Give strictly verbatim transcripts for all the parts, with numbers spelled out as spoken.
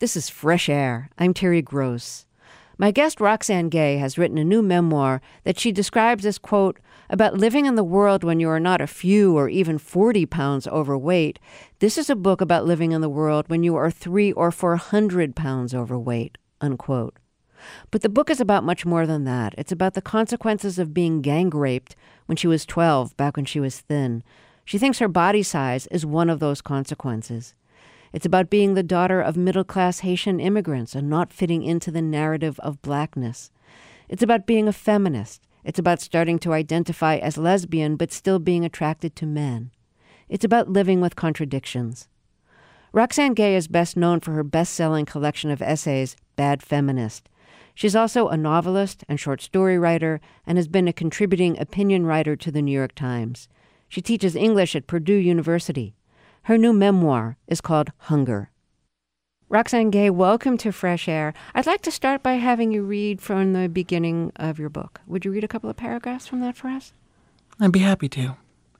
This is Fresh Air. I'm Terry Gross. My guest Roxane Gay has written a new memoir that she describes as, quote, about living in the world when you are not a few or even forty pounds overweight. This is a book about living in the world when you are three or four hundred pounds overweight, unquote. But the book is about much more than that. It's about the consequences of being gang raped when she was twelve, back when she was thin. She thinks her body size is one of those consequences. It's about being the daughter of middle-class Haitian immigrants and not fitting into the narrative of blackness. It's about being a feminist. It's about starting to identify as lesbian but still being attracted to men. It's about living with contradictions. Roxane Gay is best known for her best-selling collection of essays, Bad Feminist. She's also a novelist and short story writer and has been a contributing opinion writer to the New York Times. She teaches English at Purdue University. Her new memoir is called Hunger. Roxane Gay, welcome to Fresh Air. I'd like to start by having you read from the beginning of your book. Would you read a couple of paragraphs from that for us? I'd be happy to.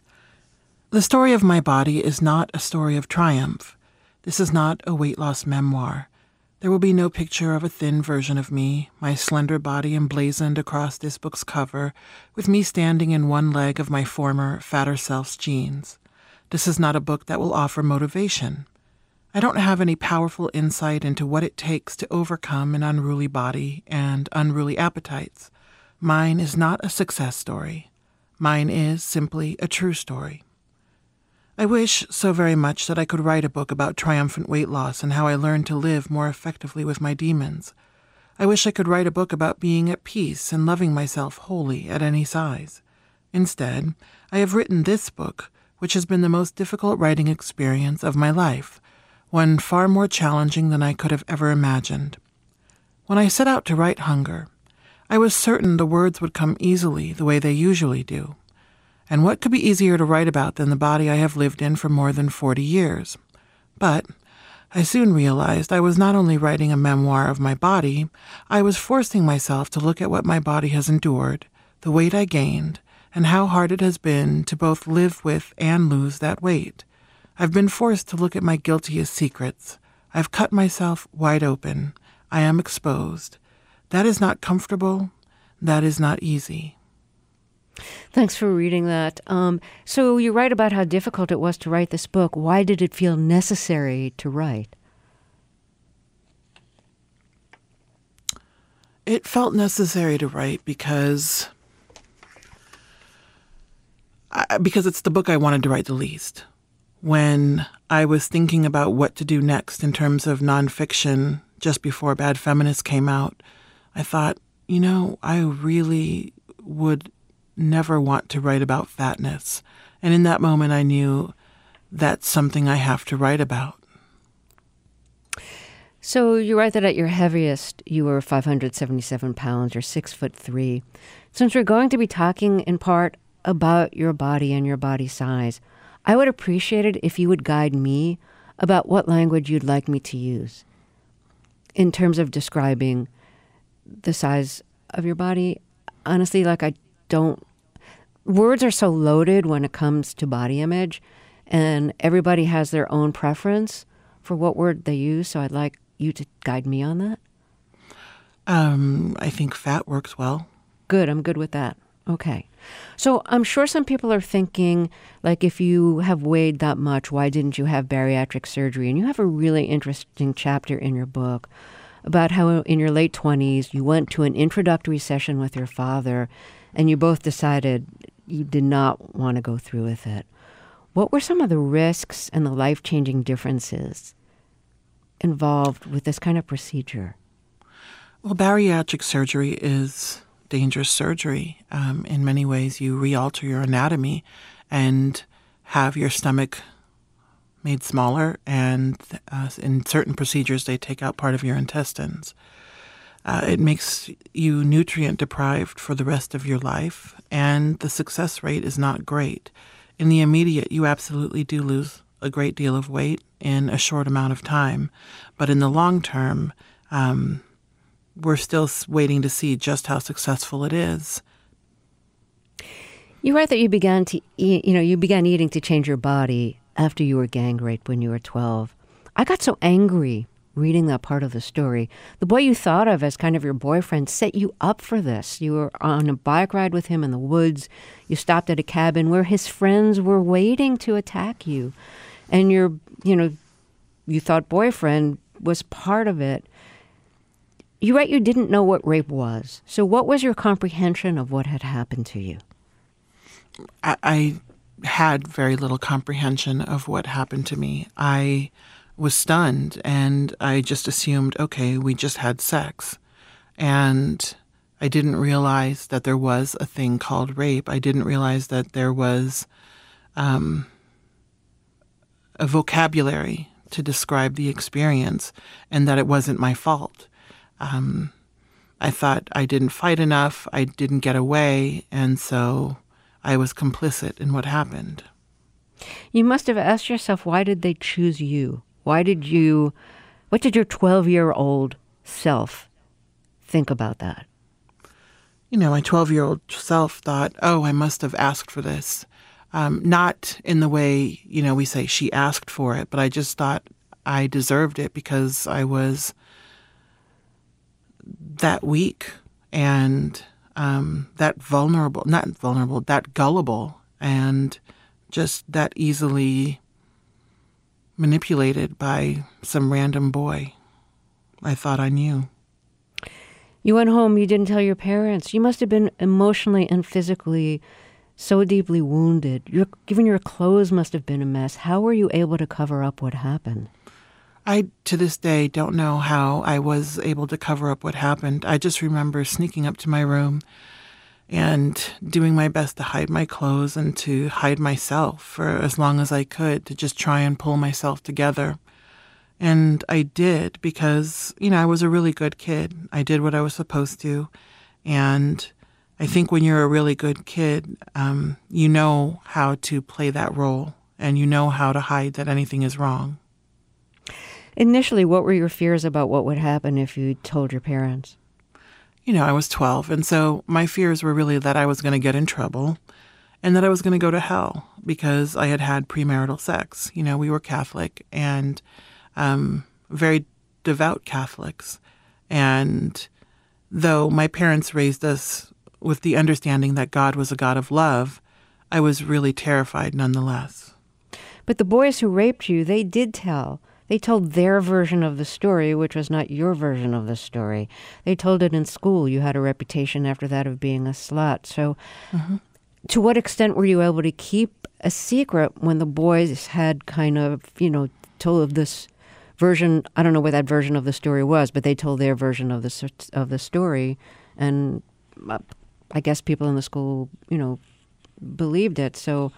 The story of my body is not a story of triumph. This is not a weight loss memoir. There will be no picture of a thin version of me, my slender body emblazoned across this book's cover, with me standing in one leg of my former, fatter self's jeans. This is not a book that will offer motivation. I don't have any powerful insight into what it takes to overcome an unruly body and unruly appetites. Mine is not a success story. Mine is simply a true story. I wish so very much that I could write a book about triumphant weight loss and how I learned to live more effectively with my demons. I wish I could write a book about being at peace and loving myself wholly at any size. Instead, I have written this book, which has been the most difficult writing experience of my life, one far more challenging than I could have ever imagined. When I set out to write Hunger, I was certain the words would come easily the way they usually do. And what could be easier to write about than the body I have lived in for more than forty years? But I soon realized I was not only writing a memoir of my body, I was forcing myself to look at what my body has endured, the weight I gained, and how hard it has been to both live with and lose that weight. I've been forced to look at my guiltiest secrets. I've cut myself wide open. I am exposed. That is not comfortable. That is not easy. Thanks for reading that. Um, so you write about how difficult it was to write this book. Why did it feel necessary to write? It felt necessary to write because I, because it's the book I wanted to write the least. When I was thinking about what to do next in terms of nonfiction just before Bad Feminist came out, I thought, you know, I really would never want to write about fatness. And in that moment, I knew that's something I have to write about. So you write that at your heaviest, you were five hundred seventy-seven pounds, or six foot three. Since we're going to be talking in part about your body and your body size, I would appreciate it if you would guide me about what language you'd like me to use in terms of describing the size of your body. Honestly, like I don't, words are so loaded when it comes to body image, and everybody has their own preference for what word they use. So I'd like you to guide me on that. Um, I think fat works well. Good. I'm good with that. Okay. So I'm sure some people are thinking, like, if you have weighed that much, why didn't you have bariatric surgery? And you have a really interesting chapter in your book about how in your late twenties, you went to an introductory session with your father and you both decided you did not want to go through with it. What were some of the risks and the life-changing differences involved with this kind of procedure? Well, bariatric surgery is dangerous surgery. Um, in many ways, you re-alter your anatomy and have your stomach made smaller, and uh, in certain procedures, they take out part of your intestines. Uh, it makes you nutrient deprived for the rest of your life, and the success rate is not great. In the immediate, you absolutely do lose a great deal of weight in a short amount of time, but in the long term, um, we're still waiting to see just how successful it is. You write that you began to eat, you know, you began eating to change your body after you were gang raped when you were twelve. I got so angry reading that part of the story. The boy you thought of as kind of your boyfriend set you up for this. You were on a bike ride with him in the woods. You stopped at a cabin where his friends were waiting to attack you. And your, you know, you thought boyfriend was part of it. You write you didn't know what rape was. So what was your comprehension of what had happened to you? I, I had very little comprehension of what happened to me. I was stunned, and I just assumed, okay, we just had sex. And I didn't realize that there was a thing called rape. I didn't realize that there was um, a vocabulary to describe the experience, and that it wasn't my fault. Um, I thought I didn't fight enough, I didn't get away, and so I was complicit in what happened. You must have asked yourself, why did they choose you? Why did you, what did your twelve-year-old self think about that? You know, my twelve-year-old self thought, oh, I must have asked for this. Um, not in the way, you know, we say she asked for it, but I just thought I deserved it because I was that weak and um, that vulnerable, not vulnerable, that gullible, and just that easily manipulated by some random boy I thought I knew. You went home, you didn't tell your parents. You must have been emotionally and physically so deeply wounded. Your, even your clothes must have been a mess. How were you able to cover up what happened? I, to this day, don't know how I was able to cover up what happened. I just remember sneaking up to my room and doing my best to hide my clothes and to hide myself for as long as I could, to just try and pull myself together. And I did because, you know, I was a really good kid. I did what I was supposed to. And I think when you're a really good kid, um, you know how to play that role and you know how to hide that anything is wrong. Initially, what were your fears about what would happen if you told your parents? You know, I was twelve, and so my fears were really that I was going to get in trouble and that I was going to go to hell because I had had premarital sex. You know, we were Catholic and um, very devout Catholics. And though my parents raised us with the understanding that God was a God of love, I was really terrified nonetheless. But the boys who raped you, they did tell. They told their version of the story, which was not your version of the story. They told it in school. You had a reputation after that of being a slut. So mm-hmm. To what extent were you able to keep a secret when the boys had kind of, you know, told this version? I don't know what that version of the story was, but they told their version of the of the story. And uh, I guess people in the school, you know, believed it. So...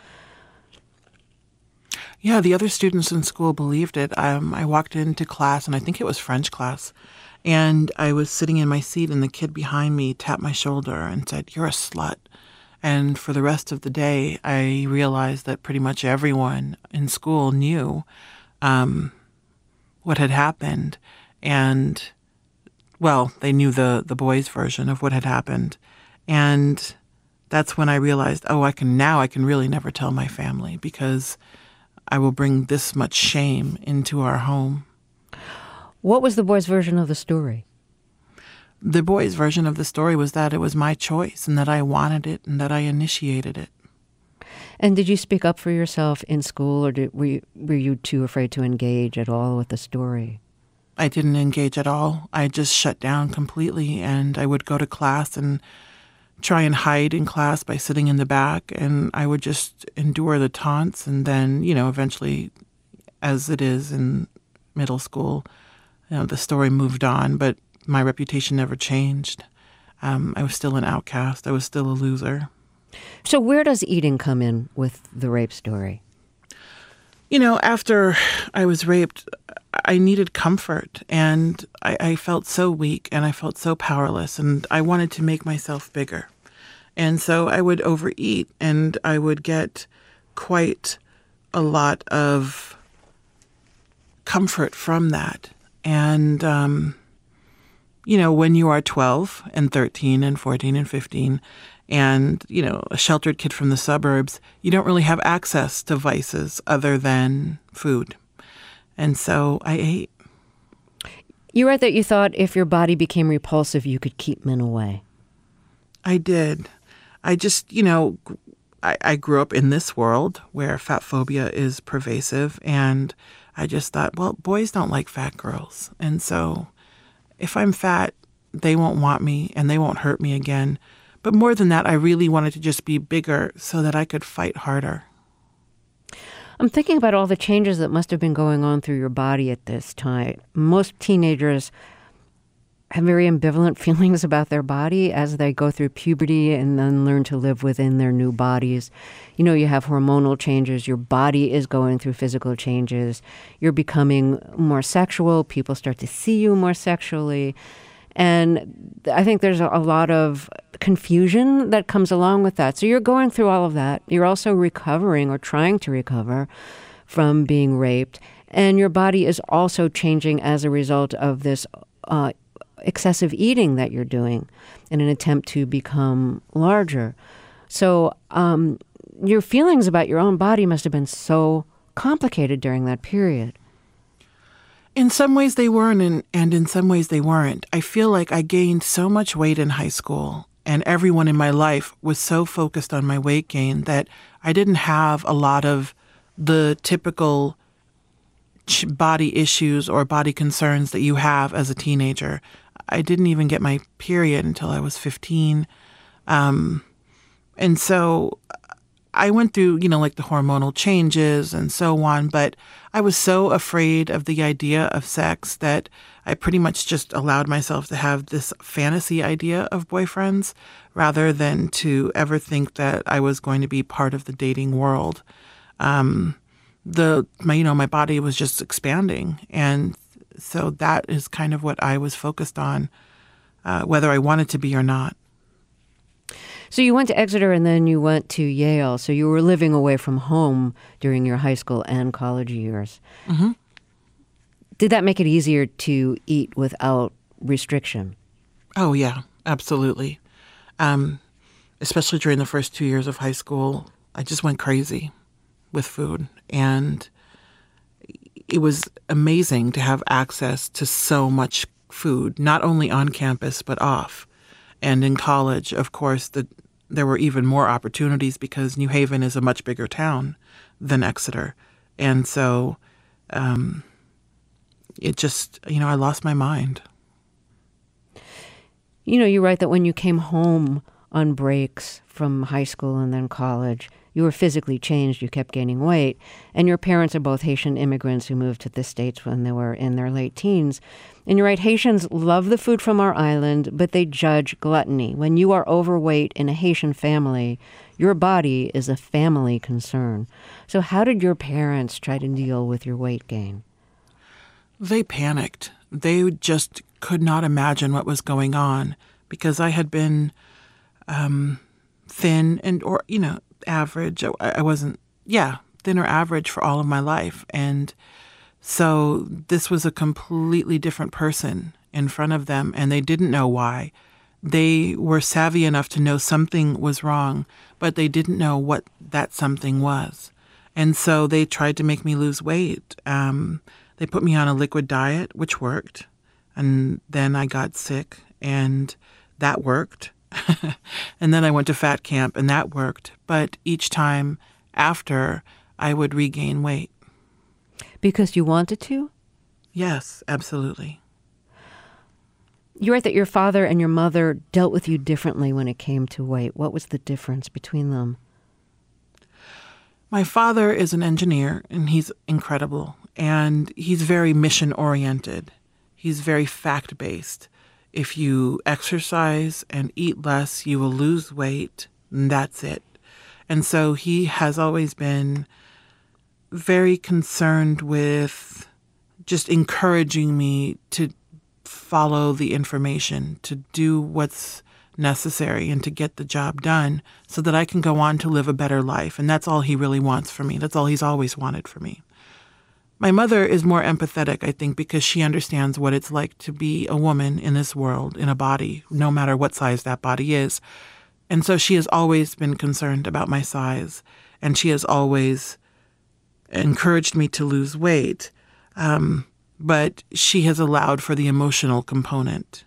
Yeah, the other students in school believed it. Um, I walked into class, and I think it was French class, and I was sitting in my seat, and the kid behind me tapped my shoulder and said, "You're a slut." And for the rest of the day, I realized that pretty much everyone in school knew um, what had happened. And, well, they knew the, the boys' version of what had happened. And that's when I realized, oh, I can now I can really never tell my family because I will bring this much shame into our home. What was the boys' version of the story? The boys' version of the story was that it was my choice and that I wanted it and that I initiated it. And did you speak up for yourself in school, or did, were you, were you too afraid to engage at all with the story? I didn't engage at all. I just shut down completely, and I would go to class and try and hide in class by sitting in the back, and I would just endure the taunts. And then, you know, eventually, as it is in middle school, you know, the story moved on, but my reputation never changed. Um, I was still an outcast. I was still a loser. So where does eating come in with the rape story? You know, after I was raped, I needed comfort, and I, I felt so weak, and I felt so powerless, and I wanted to make myself bigger. And so I would overeat, and I would get quite a lot of comfort from that. And, um, you know, when you are twelve and thirteen and fourteen and fifteen and, you know, a sheltered kid from the suburbs, you don't really have access to vices other than food. And so I ate. You write that you thought if your body became repulsive, you could keep men away. I did. I just, you know, I, I grew up in this world where fat phobia is pervasive, and I just thought, well, boys don't like fat girls. And so if I'm fat, they won't want me and they won't hurt me again. But more than that, I really wanted to just be bigger so that I could fight harder. I'm thinking about all the changes that must have been going on through your body at this time. Most teenagers have very ambivalent feelings about their body as they go through puberty and then learn to live within their new bodies. You know, you have hormonal changes. Your body is going through physical changes. You're becoming more sexual. People start to see you more sexually. And I think there's a lot of confusion that comes along with that. So you're going through all of that. You're also recovering or trying to recover from being raped. And your body is also changing as a result of this uh, excessive eating that you're doing in an attempt to become larger. So um, your feelings about your own body must have been so complicated during that period. In some ways they weren't, and, and in some ways they weren't. I feel like I gained so much weight in high school, and everyone in my life was so focused on my weight gain that I didn't have a lot of the typical body issues or body concerns that you have as a teenager. I didn't even get my period until I was fifteen. Um, and so I went through, you know, like the hormonal changes and so on, but I was so afraid of the idea of sex that I pretty much just allowed myself to have this fantasy idea of boyfriends rather than to ever think that I was going to be part of the dating world. Um, the, my, you know, my body was just expanding. And so that is kind of what I was focused on, uh, whether I wanted to be or not. So you went to Exeter and then you went to Yale. So you were living away from home during your high school and college years. Mm-hmm. Did that make it easier to eat without restriction? Oh, yeah, absolutely. Um, especially during the first two years of high school, I just went crazy with food. And it was amazing to have access to so much food, not only on campus, but off. And in college, of course, the, there were even more opportunities because New Haven is a much bigger town than Exeter. And so um, it just, you know, I lost my mind. You know, you write that when you came home on breaks from high school and then college, you were physically changed, you kept gaining weight, and your parents are both Haitian immigrants who moved to the States when they were in their late teens. And you write, Haitians love the food from our island, but they judge gluttony. When you are overweight in a Haitian family, your body is a family concern. So how did your parents try to deal with your weight gain? They panicked. They just could not imagine what was going on because I had been um, thin and, or, you know, average. I, I wasn't, yeah, thin or average for all of my life. And so this was a completely different person in front of them, and they didn't know why. They were savvy enough to know something was wrong, but they didn't know what that something was. And so they tried to make me lose weight. Um, they put me on a liquid diet, which worked. And then I got sick, and that worked. And then I went to fat camp, and that worked. But each time after, I would regain weight. Because you wanted to? Yes, absolutely. You write that your father and your mother dealt with you differently when it came to weight. What was the difference between them? My father is an engineer, and he's incredible. And he's very mission-oriented. He's very fact-based. If you exercise and eat less, you will lose weight, and that's it. And so he has always been very concerned with just encouraging me to follow the information, to do what's necessary and to get the job done so that I can go on to live a better life. And that's all he really wants for me. That's all he's always wanted for me. My mother is more empathetic, I think, because she understands what it's like to be a woman in this world, in a body, no matter what size that body is. And so she has always been concerned about my size, and she has always encouraged me to lose weight. Um, but she has allowed for the emotional component.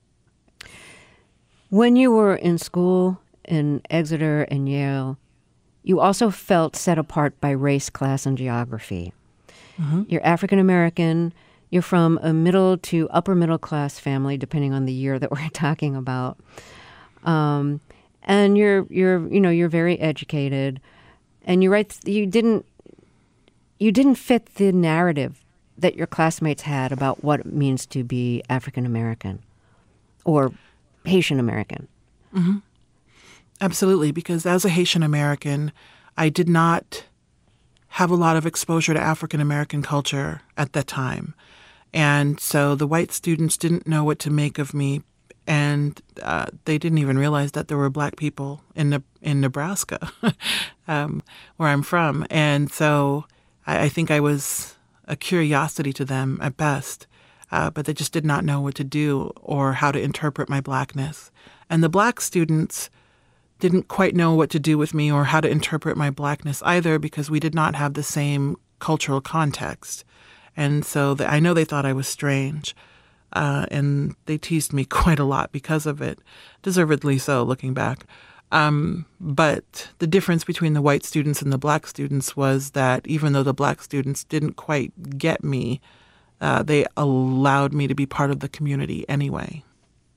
When you were in school in Exeter and Yale, you also felt set apart by race, class, and geography. Mm-hmm. You're African American. You're from a middle to upper middle class family, depending on the year that we're talking about. Um, and you're you're you know you're very educated, and you write you didn't you didn't fit the narrative that your classmates had about what it means to be African American or Haitian American. Mm-hmm. Absolutely, because as a Haitian American, I did not have a lot of exposure to African American culture at that time. And so the white students didn't know what to make of me, and uh, they didn't even realize that there were black people in ne- in Nebraska, um, where I'm from. And so I, I think I was a curiosity to them at best, uh, but they just did not know what to do or how to interpret my blackness. And the black students didn't quite know what to do with me or how to interpret my blackness either, because we did not have the same cultural context. And so the, I know they thought I was strange, uh, and they teased me quite a lot because of it, deservedly so, looking back. Um, but the difference between the white students and the black students was that even though the black students didn't quite get me, uh, they allowed me to be part of the community anyway.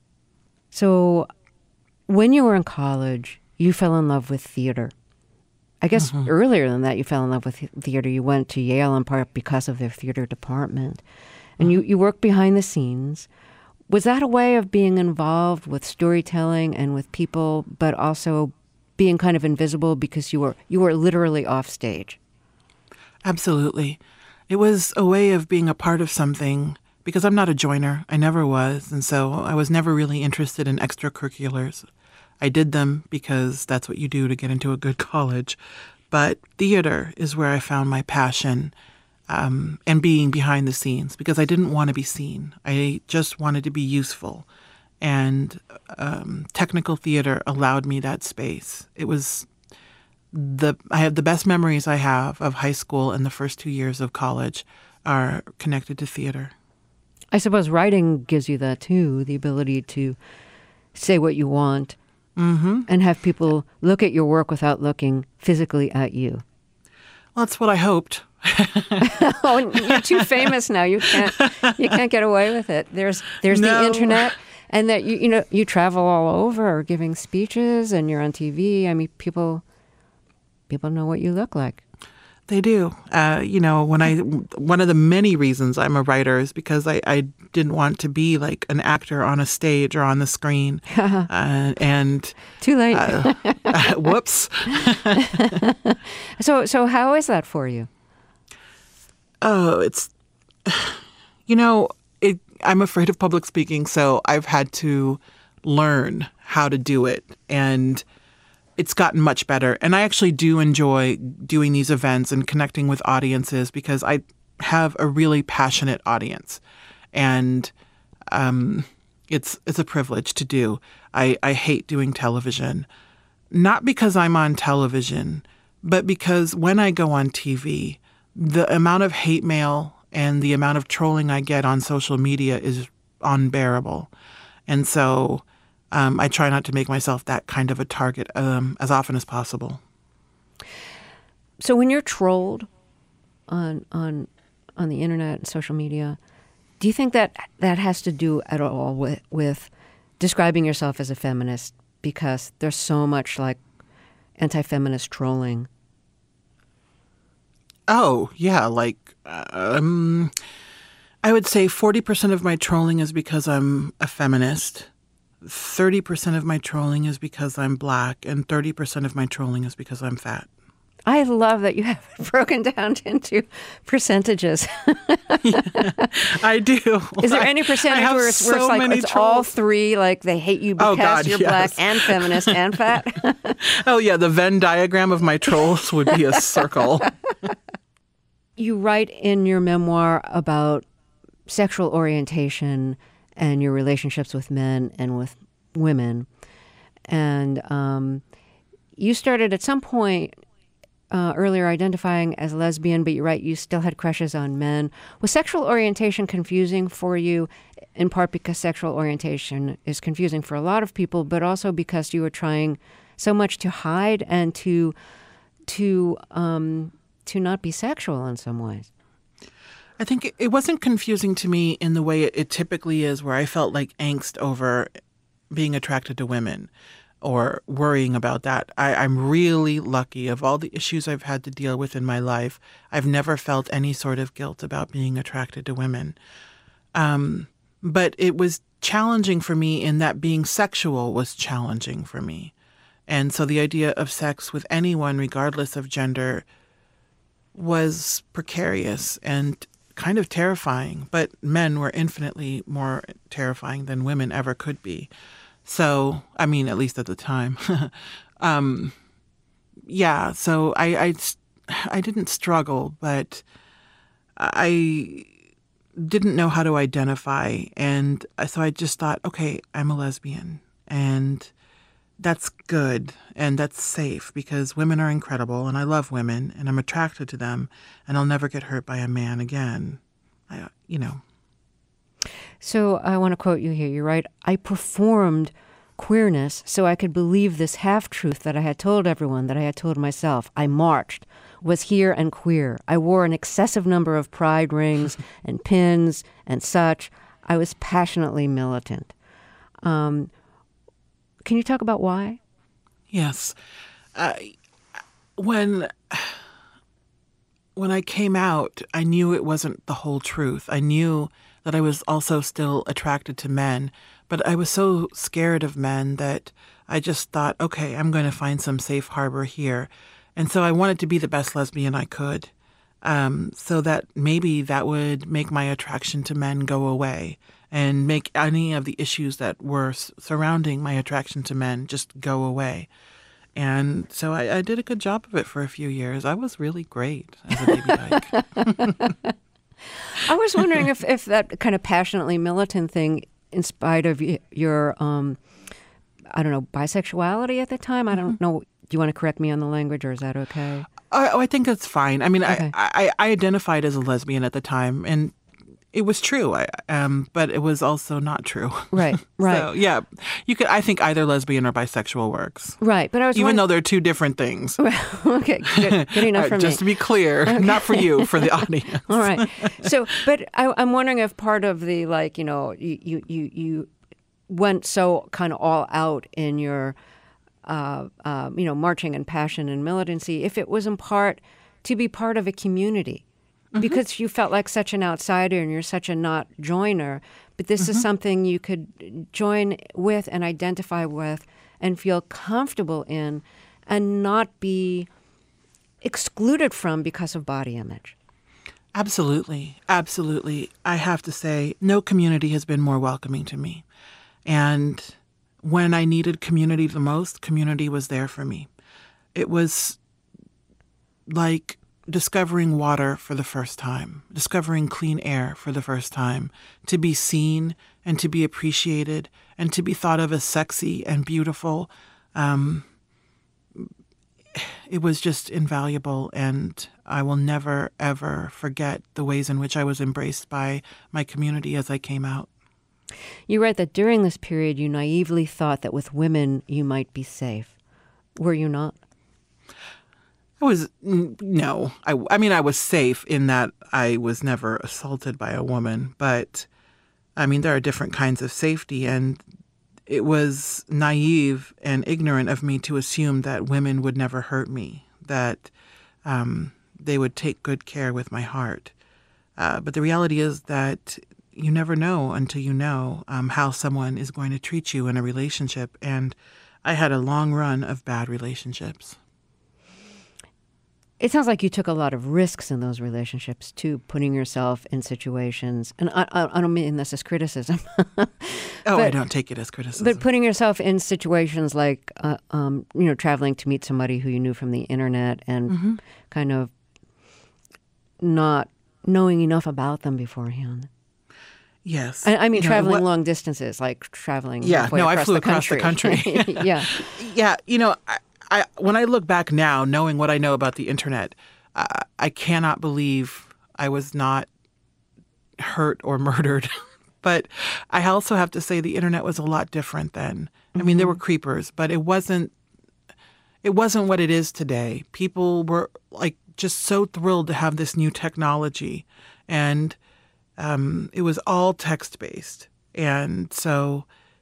So when you were in college, you fell in love with theater. I guess mm-hmm. earlier than that, you fell in love with theater. You went to Yale in part because of their theater department. And you, you worked behind the scenes. Was that a way of being involved with storytelling and with people, but also being kind of invisible because you were you were literally off stage? Absolutely. It was a way of being a part of something, because I'm not a joiner. I never was. And so I was never really interested in extracurriculars. I did them because that's what you do to get into a good college. But theater is where I found my passion, um, and being behind the scenes, because I didn't want to be seen. I just wanted to be useful. And um, technical theater allowed me that space. It was the I have the best memories I have of high school and the first two years of college are connected to theater. I suppose writing gives you that too, the ability to say what you want. Mm-hmm. And have people look at your work without looking physically at you. Well, that's what I hoped. Oh, you're too famous now. You can't. You can't get away with it. There's there's no. the internet, and that you you know you travel all over giving speeches, and you're on T V. I mean, people people know what you look like. They do. Uh, you know, when I one of the many reasons I'm a writer is because I, I didn't want to be like an actor on a stage or on the screen. uh, and too late. uh, uh, whoops. so so how is that for you? Oh, it's you know, it. I'm afraid of public speaking, so I've had to learn how to do it, and it's gotten much better. And I actually do enjoy doing these events and connecting with audiences because I have a really passionate audience. And um, it's it's a privilege to do. I, I hate doing television, not because I'm on television, but because when I go on T V, the amount of hate mail and the amount of trolling I get on social media is unbearable. And so Um, I try not to make myself that kind of a target um, as often as possible. So when you're trolled on on on the internet and social media, do you think that that has to do at all with, with describing yourself as a feminist? Because there's so much like anti-feminist trolling. Oh, yeah. Like, um, I would say forty percent of my trolling is because I'm a feminist. thirty percent of my trolling is because I'm black, and thirty percent of my trolling is because I'm fat. I love that you have it broken down into percentages. Yeah, I do. Is there any percentage I where it's, so where it's like many it's trolls. all three, like they hate you because oh, God, you're yes. black and feminist and fat? Oh, yeah, the Venn diagram of my trolls would be a circle. You write in your memoir about sexual orientation and your relationships with men and with women. And um, you started at some point uh, earlier identifying as lesbian, but you're right, you still had crushes on men. Was sexual orientation confusing for you, in part because sexual orientation is confusing for a lot of people, but also because you were trying so much to hide and to to um, to not be sexual in some ways? I think it wasn't confusing to me in the way it typically is, where I felt like angst over being attracted to women or worrying about that. I, I'm really lucky. Of all the issues I've had to deal with in my life, I've never felt any sort of guilt about being attracted to women. Um, but it was challenging for me in that being sexual was challenging for me. And so the idea of sex with anyone, regardless of gender, was precarious and kind of terrifying. But men were infinitely more terrifying than women ever could be. So, I mean, at least at the time. um, yeah, so I, I, I didn't struggle, but I didn't know how to identify. And so I just thought, okay, I'm a lesbian. And that's good and that's safe because women are incredible and I love women and I'm attracted to them and I'll never get hurt by a man again. I, you know. So I want to quote you here. You're right. I performed queerness so I could believe this half-truth that I had told everyone, that I had told myself. I marched, was here and queer. I wore an excessive number of pride rings and pins and such. I was passionately militant. Um, can you talk about why? Yes. Uh, when... When I came out, I knew it wasn't the whole truth. I knew that I was also still attracted to men, but I was so scared of men that I just thought, okay, I'm going to find some safe harbor here. And so I wanted to be the best lesbian I could, um, so that maybe that would make my attraction to men go away and make any of the issues that were surrounding my attraction to men just go away. And so I, I did a good job of it for a few years. I was really great as a baby dyke. I was wondering if, if that kind of passionately militant thing, in spite of y- your, um, I don't know, bisexuality at the time, I don't mm-hmm. know, do you want to correct me on the language or is that okay? Oh, I think that's fine. I mean, okay. I, I, I identified as a lesbian at the time and it was true, I, um, but it was also not true. Right, right. So, yeah, you could. I think either lesbian or bisexual works. Right, but I was even wondering... though they're two different things. Okay, good, good enough for uh, me. Just to be clear, okay. Not for you, for the audience. All right. So, but I, I'm wondering if part of the like, you know, you you you, you went so kind of all out in your, uh, uh, you know, marching and passion and militancy, if it was in part to be part of a community. Mm-hmm. Because you felt like such an outsider and you're such a not joiner, but this mm-hmm. is something you could join with and identify with and feel comfortable in and not be excluded from because of body image. Absolutely. Absolutely. I have to say, no community has been more welcoming to me. And when I needed community the most, community was there for me. It was like discovering water for the first time, discovering clean air for the first time, to be seen and to be appreciated and to be thought of as sexy and beautiful. Um, it was just invaluable, and I will never, ever forget the ways in which I was embraced by my community as I came out. You write that during this period, you naively thought that with women you might be safe. Were you not? I was, no. I, I mean, I was safe in that I was never assaulted by a woman. But, I mean, there are different kinds of safety. And it was naive and ignorant of me to assume that women would never hurt me, that um, they would take good care with my heart. Uh, but the reality is that you never know until you know um, how someone is going to treat you in a relationship. And I had a long run of bad relationships. It sounds like you took a lot of risks in those relationships, too, putting yourself in situations. And I, I, I don't mean this as criticism. oh, but, I don't take it as criticism. But putting yourself in situations like, uh, um, you know, traveling to meet somebody who you knew from the internet and mm-hmm. kind of not knowing enough about them beforehand. Yes. I, I mean, you traveling know, what, long distances, like traveling Yeah, no, across I flew the across country. the country. yeah. Yeah, you know, I, I when I look back now, knowing what I know about the internet, uh, I cannot believe I was not hurt or murdered. But I also have to say the internet was a lot different then. I mean, there were creepers, but it wasn't it wasn't what it is today. People were like just so thrilled to have this new technology, and um, it was all text-based. And so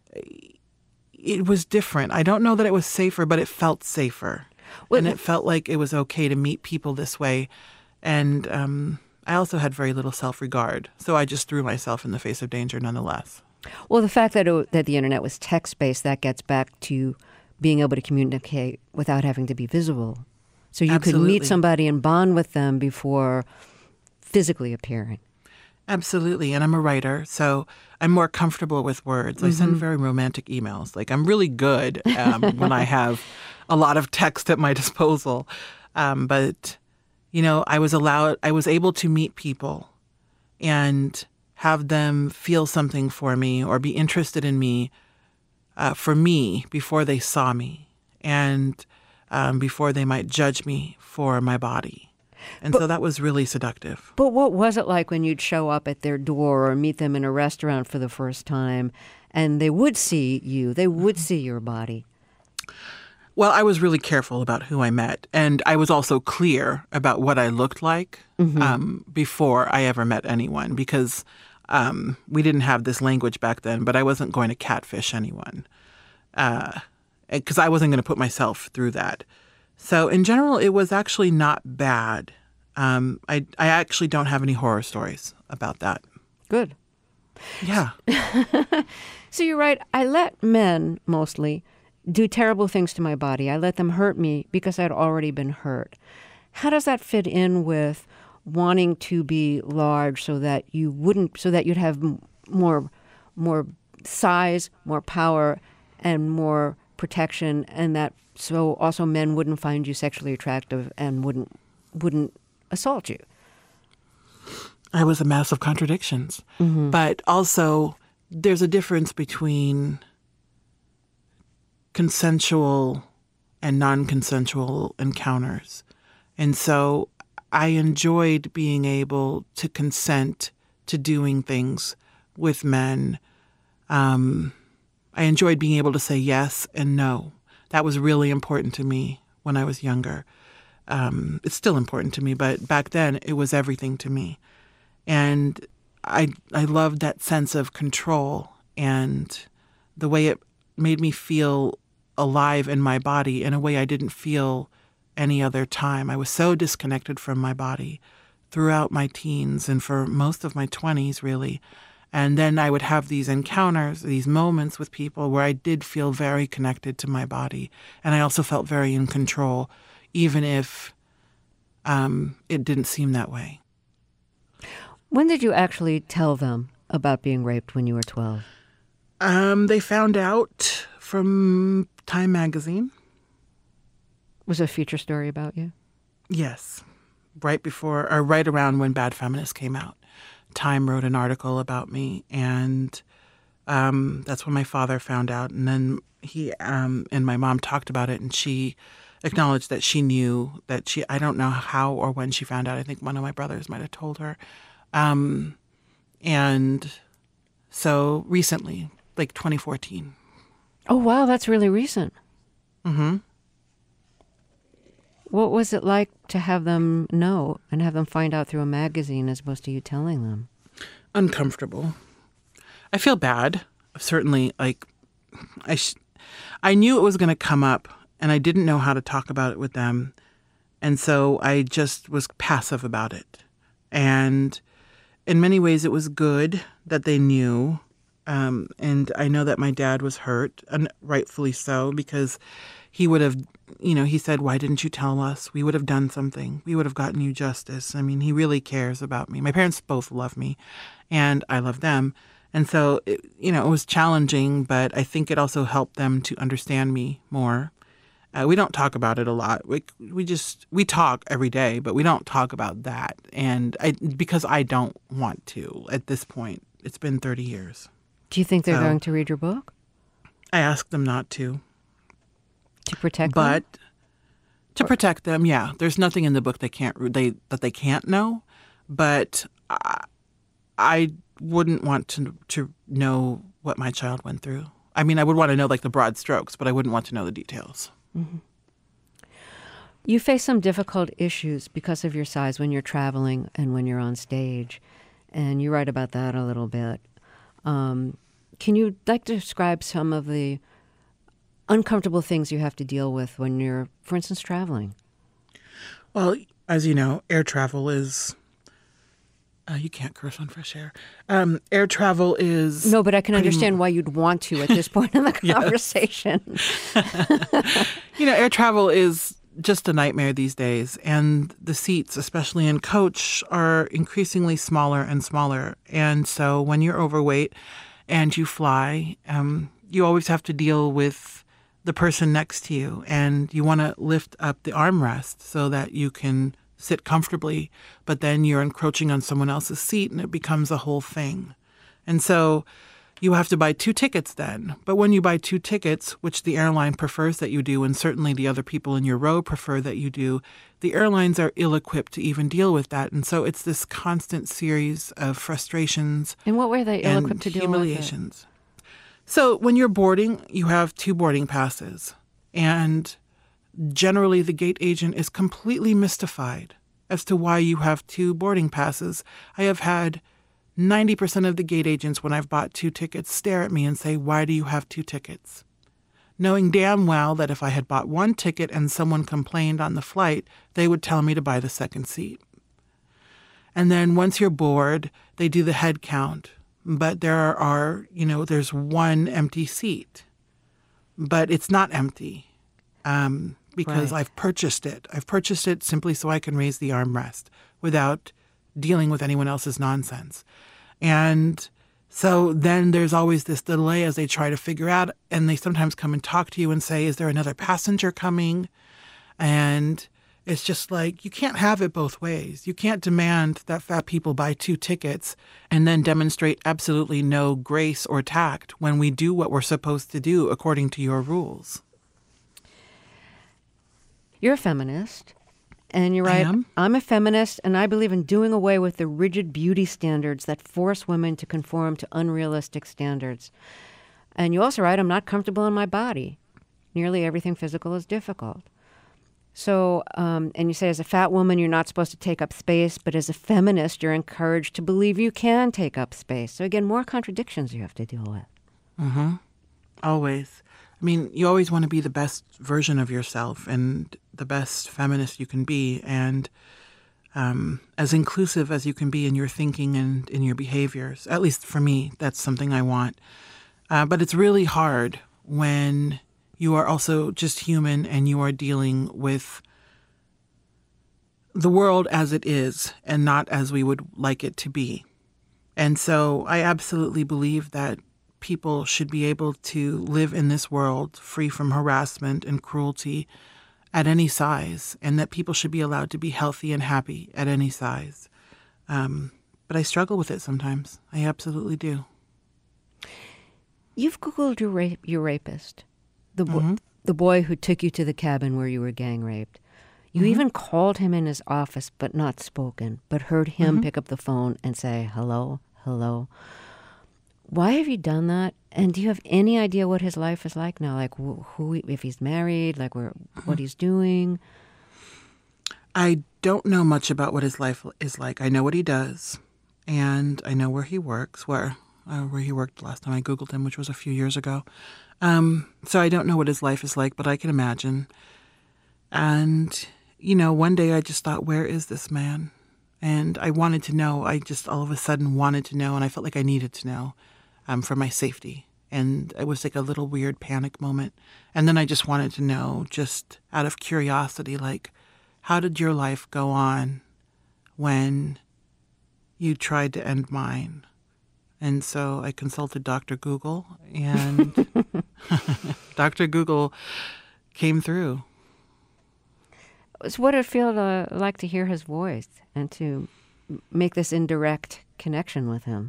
it was different. I don't know that it was safer, but it felt safer. Well, and it felt like it was okay to meet people this way. And um, I also had very little self-regard. So I just threw myself in the face of danger nonetheless. Well, the fact that it, that the internet was text-based, that gets back to being able to communicate without having to be visible. So you Absolutely. could meet somebody and bond with them before physically appearing. Absolutely. And I'm a writer, so I'm more comfortable with words. I send very romantic emails. Like, I'm really good um, when I have a lot of text at my disposal. Um, but, you know, I was allowed, I was able to meet people and have them feel something for me or be interested in me uh, for me before they saw me and um, before they might judge me for my body. And but, so that was really seductive. But what was it like when you'd show up at their door or meet them in a restaurant for the first time and they would see you, they would see your body? Well, I was really careful about who I met. And I was also clear about what I looked like mm-hmm. um, before I ever met anyone because um, we didn't have this language back then, but I wasn't going to catfish anyone because uh, I wasn't going to put myself through that. So in general, it was actually not bad. Um, I I actually don't have any horror stories about that. Good. Yeah. So you're right. I let men mostly do terrible things to my body. I let them hurt me because I'd already been hurt. How does that fit in with wanting to be large so that you wouldn't, so that you'd have more, more size, more power, and more protection, and that so also men wouldn't find you sexually attractive and wouldn't wouldn't assault you? I was a mass of contradictions. Mm-hmm. But also there's a difference between consensual and non-consensual encounters. And so I enjoyed being able to consent to doing things with men. Um, I enjoyed being able to say yes and no. That was really important to me when I was younger. Um, it's still important to me, but back then it was everything to me. And I I loved that sense of control and the way it made me feel alive in my body in a way I didn't feel any other time. I was so disconnected from my body throughout my teens and for most of my twenties, really. And then I would have these encounters, these moments with people where I did feel very connected to my body. And I also felt very in control, even if um, it didn't seem that way. When did you actually tell them about being raped when you were twelve? Um, they found out from Time magazine. Was it a feature story about you? Yes. Right before, or right around when Bad Feminist came out. Time wrote an article about me, and um, that's when my father found out. And then he um, and my mom talked about it, and she acknowledged that she knew that she, I don't know how or when she found out. I think one of my brothers might have told her. Um, and so recently, like twenty fourteen. Oh, wow, that's really recent. Mm-hmm. What was it like to have them know and have them find out through a magazine as opposed to you telling them? Uncomfortable. I feel bad. Certainly, like, I, sh- I knew it was going to come up, and I didn't know how to talk about it with them. And so I just was passive about it. And in many ways, it was good that they knew. Um, and I know that my dad was hurt, and rightfully so, because he would have, you know, he said, why didn't you tell us? We would have done something. We would have gotten you justice. I mean, he really cares about me. My parents both love me, and I love them. And so, it, you know, it was challenging, but I think it also helped them to understand me more. Uh, we don't talk about it a lot. We we just, we talk every day, but we don't talk about that. And I, because I don't want to at this point. It's been thirty years. Do you think they're so, going to read your book? I asked them not to. To protect but, them? To protect them, yeah. There's nothing in the book they can't they that they can't know, but I, I wouldn't want to to know what my child went through. I mean, I would want to know like the broad strokes, but I wouldn't want to know the details. Mm-hmm. You face some difficult issues because of your size when you're traveling and when you're on stage, and you write about that a little bit. Um, can you like to describe some of the uncomfortable things you have to deal with when you're, for instance, traveling? Well, as you know, air travel is, uh, you can't curse on fresh air. Um, air travel is... No, but I can understand m- why you'd want to at this point in the conversation. You know, air travel is just a nightmare these days. And the seats, especially in coach, are increasingly smaller and smaller. And so when you're overweight and you fly, um, you always have to deal with the person next to you, and you want to lift up the armrest so that you can sit comfortably, but then you're encroaching on someone else's seat and it becomes a whole thing. And so you have to buy two tickets then. But when you buy two tickets, which the airline prefers that you do, and certainly the other people in your row prefer that you do, the airlines are ill-equipped to even deal with that. And so it's this constant series of frustrations. In what way are they ill-equipped to deal with it? Humiliations. So when you're boarding, you have two boarding passes, and generally the gate agent is completely mystified as to why you have two boarding passes. I have had ninety percent of the gate agents, when I've bought two tickets, stare at me and say, "Why do you have two tickets?" Knowing damn well that if I had bought one ticket and someone complained on the flight, they would tell me to buy the second seat. And then once you're bored, they do the head count. But there are, you know, there's one empty seat, but it's not empty um, because right. I've purchased it. I've purchased it simply so I can raise the armrest without dealing with anyone else's nonsense. And so then there's always this delay as they try to figure out, and they sometimes come and talk to you and say, "Is there another passenger coming?" And it's just like, you can't have it both ways. You can't demand that fat people buy two tickets and then demonstrate absolutely no grace or tact when we do what we're supposed to do according to your rules. You're a feminist, and you're right. I'm a feminist, and I believe in doing away with the rigid beauty standards that force women to conform to unrealistic standards. And you also write, I'm not comfortable in my body. Nearly everything physical is difficult. So, um, and you say as a fat woman, you're not supposed to take up space, but as a feminist, you're encouraged to believe you can take up space. So again, more contradictions you have to deal with. Mm-hmm. Always. I mean, you always want to be the best version of yourself and the best feminist you can be, and um, as inclusive as you can be in your thinking and in your behaviors. At least for me, that's something I want. Uh, but it's really hard when you are also just human and you are dealing with the world as it is and not as we would like it to be. And so I absolutely believe that people should be able to live in this world free from harassment and cruelty at any size, and that people should be allowed to be healthy and happy at any size. Um, but I struggle with it sometimes. I absolutely do. You've Googled your, rape, your rapist. The, bo- mm-hmm. the boy who took you to the cabin where you were gang raped. You mm-hmm. even called him in his office, but not spoken, but heard him mm-hmm. pick up the phone and say, hello, hello. Why have you done that? And do you have any idea what his life is like now? Like who, who if he's married, like where, mm-hmm. what he's doing? I don't know much about what his life is like. I know what he does, and I know where he works, where, uh, where he worked last time I Googled him, which was a few years ago. Um, so I don't know what his life is like, but I can imagine. And, you know, one day I just thought, where is this man? And I wanted to know. I just all of a sudden wanted to know, and I felt like I needed to know um, for my safety. And it was like a little weird panic moment. And then I just wanted to know, just out of curiosity, like, how did your life go on when you tried to end mine? And so I consulted Doctor Google, and Doctor Google came through. So what did it feel to, like to hear his voice and to make this indirect connection with him?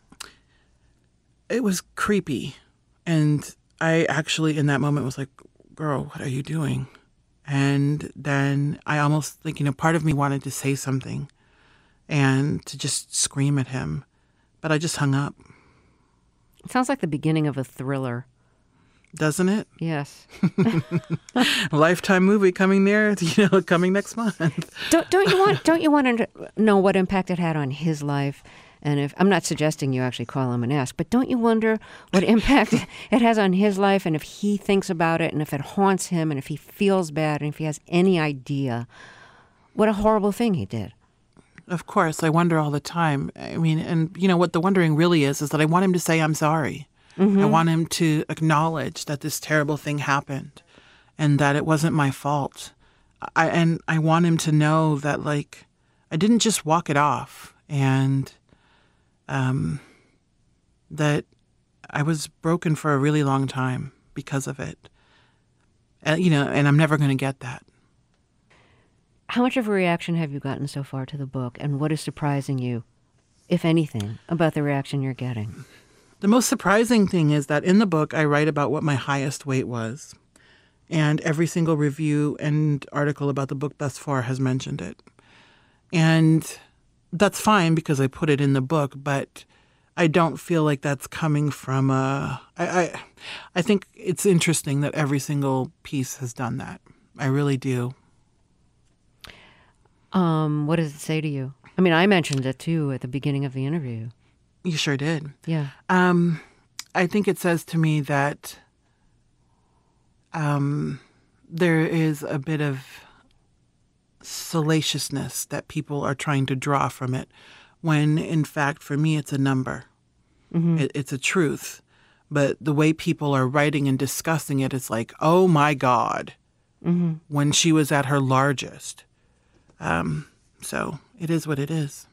It was creepy. And I actually, in that moment, was like, girl, what are you doing? And then I almost, like, you know, part of me wanted to say something and to just scream at him. But I just hung up. It sounds like the beginning of a thriller. Doesn't it? Yes. A Lifetime movie coming there, you know, coming next month. Don't, don't you want don't you want to know what impact it had on his life? And if I'm not suggesting you actually call him and ask, but don't you wonder what impact it has on his life, and if he thinks about it, and if it haunts him, and if he feels bad, and if he has any idea what a horrible thing he did? Of course, I wonder all the time. I mean, and you know what the wondering really is, is that I want him to say, I'm sorry. Mm-hmm. I want him to acknowledge that this terrible thing happened and that it wasn't my fault. I, and I want him to know that, like, I didn't just walk it off, and um, that I was broken for a really long time because of it. Uh, you know, and I'm never going to get that. How much of a reaction have you gotten so far to the book, and what is surprising you, if anything, about the reaction you're getting? The most surprising thing is that in the book, I write about what my highest weight was. And every single review and article about the book thus far has mentioned it. And that's fine because I put it in the book, but I don't feel like that's coming from a... I, I, I think it's interesting that every single piece has done that. I really do. Um, what does it say to you? I mean, I mentioned it too at the beginning of the interview. You sure did. Yeah. Um, I think it says to me that um, there is a bit of salaciousness that people are trying to draw from it, when in fact, for me, it's a number. Mm-hmm. It, it's a truth. But the way people are writing and discussing it, it's like, oh my God, mm-hmm. when she was at her largest. Um, so it is what it is.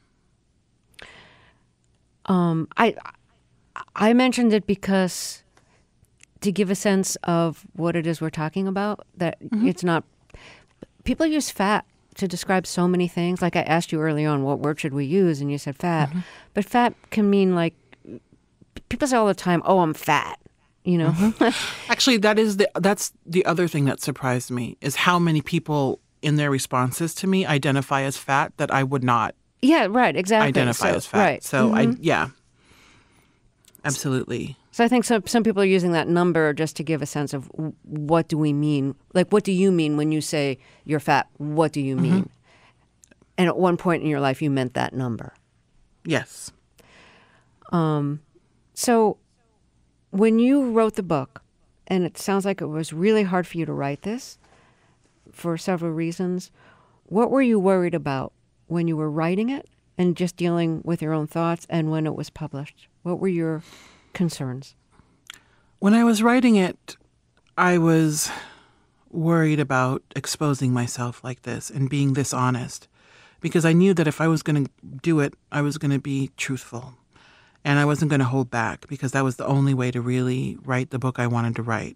Um, I I mentioned it because to give a sense of what it is we're talking about, that mm-hmm. it's not... People use fat to describe so many things. Like I asked you early on, what word should we use? And you said fat. Mm-hmm. But fat can mean, like, people say all the time, oh, I'm fat, you know? Mm-hmm. Actually, that is the that's the other thing that surprised me, is how many people in their responses to me identify as fat that I would not. Yeah, right, exactly. Identify so, as fat. Right. So, mm-hmm. I yeah, absolutely. So I think some, some people are using that number just to give a sense of what do we mean? Like, what do you mean when you say you're fat? What do you mean? Mm-hmm. And at one point in your life, you meant that number. Yes. Um. So when you wrote the book, and it sounds like it was really hard for you to write this for several reasons, what were you worried about when you were writing it and just dealing with your own thoughts, and when it was published? What were your concerns? When I was writing it, I was worried about exposing myself like this and being this honest, because I knew that if I was going to do it, I was going to be truthful, and I wasn't going to hold back, because that was the only way to really write the book I wanted to write.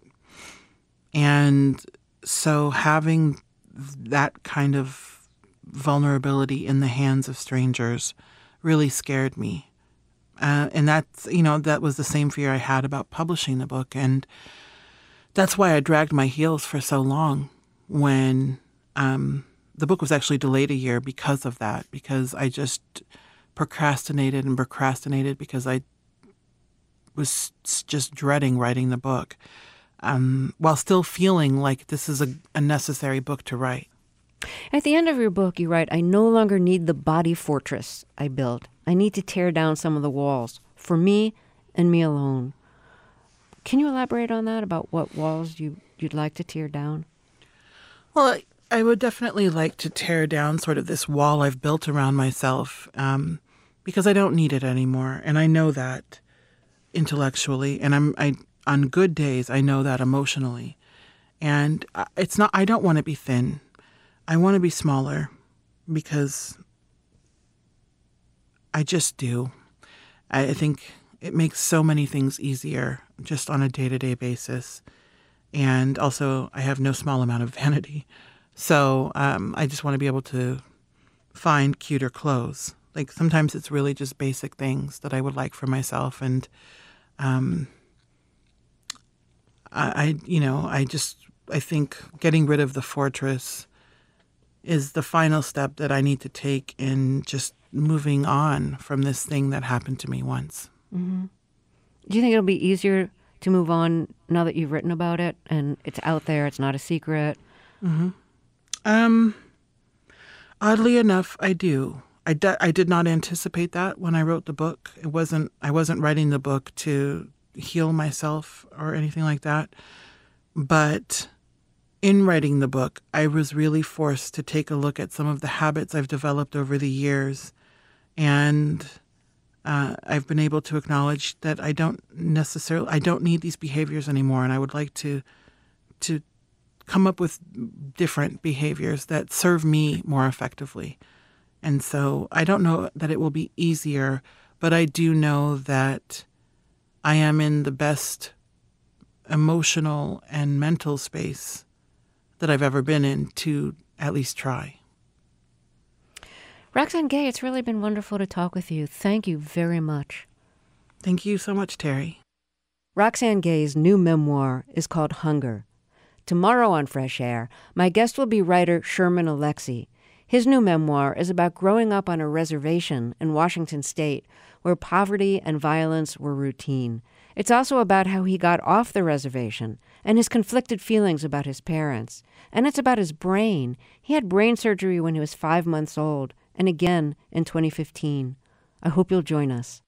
And so having that kind of vulnerability in the hands of strangers really scared me. Uh, and that's, you know, that was the same fear I had about publishing the book. And that's why I dragged my heels for so long when um, the book was actually delayed a year because of that, because I just procrastinated and procrastinated because I was just dreading writing the book, um, while still feeling like this is a, a necessary book to write. At the end of your book, you write, I no longer need the body fortress I built. I need to tear down some of the walls for me and me alone. Can you elaborate on that, about what walls you, you'd like to tear down? Well, I, I would definitely like to tear down sort of this wall I've built around myself, um, because I don't need it anymore. And I know that intellectually, and I'm I on good days, I know that emotionally. And it's not, I don't want to be thin. I want to be smaller, because I just do. I think it makes so many things easier just on a day-to-day basis. And also, I have no small amount of vanity. So um, I just want to be able to find cuter clothes. Like, sometimes it's really just basic things that I would like for myself. And um, I, I, you know, I just I think getting rid of the fortress is the final step that I need to take in just moving on from this thing that happened to me once. Mm-hmm. Do you think it'll be easier to move on now that you've written about it and it's out there, it's not a secret? Mm-hmm. Um, oddly enough, I do. I, d- I did not anticipate that when I wrote the book. It wasn't, I wasn't writing the book to heal myself or anything like that. But in writing the book, I was really forced to take a look at some of the habits I've developed over the years. And uh, I've been able to acknowledge that I don't necessarily, I don't need these behaviors anymore. And I would like to, to come up with different behaviors that serve me more effectively. And so I don't know that it will be easier, but I do know that I am in the best emotional and mental space that I've ever been in to at least try. Roxane Gay, it's really been wonderful to talk with you. Thank you very much. Thank you so much, Terry. Roxane Gay's new memoir is called Hunger. Tomorrow on Fresh Air, my guest will be writer Sherman Alexie. His new memoir is about growing up on a reservation in Washington state where poverty and violence were routine. It's also about how he got off the reservation and his conflicted feelings about his parents. And it's about his brain. He had brain surgery when he was five months old and again in twenty fifteen. I hope you'll join us.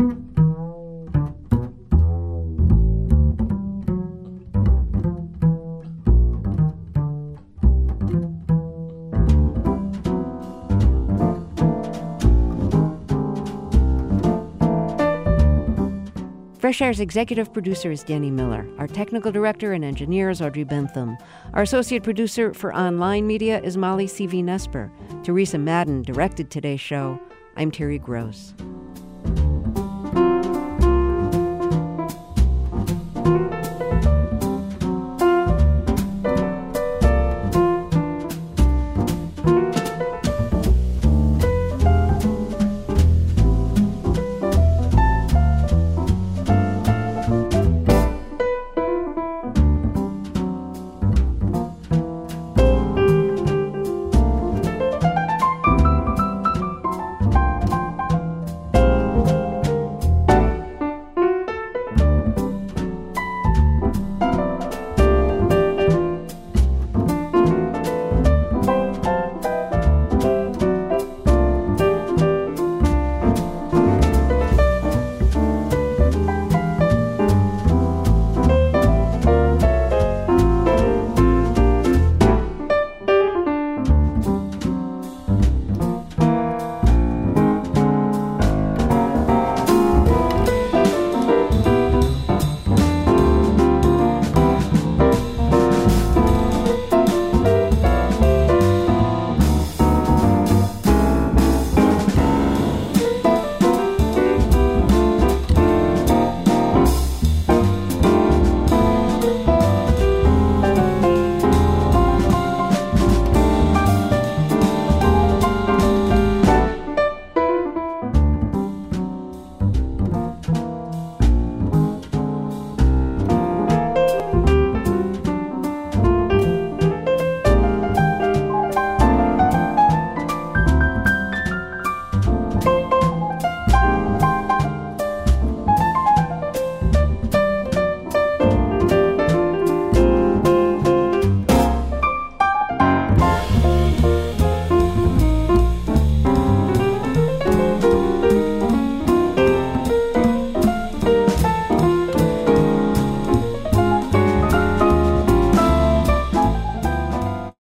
Fresh Air's executive producer is Danny Miller. Our technical director and engineer is Audrey Bentham. Our associate producer for online media is Molly C V Nesper. Teresa Madden directed today's show. I'm Terry Gross.